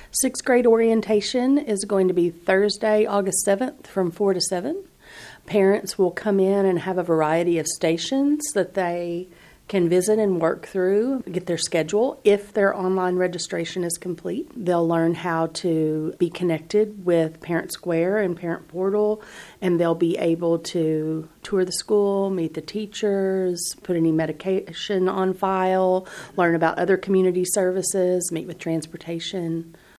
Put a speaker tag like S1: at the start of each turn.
S1: Sixth grade orientation is going to be Thursday, August 7th from 4 to 7. Parents will come in and have a variety of stations that they can visit and work through, get their schedule. If their online registration is complete, they'll learn how to be connected with Parent Square and Parent Portal, and they'll be able to tour the school, meet the teachers, put any medication on file, learn about other community services, meet with transportation.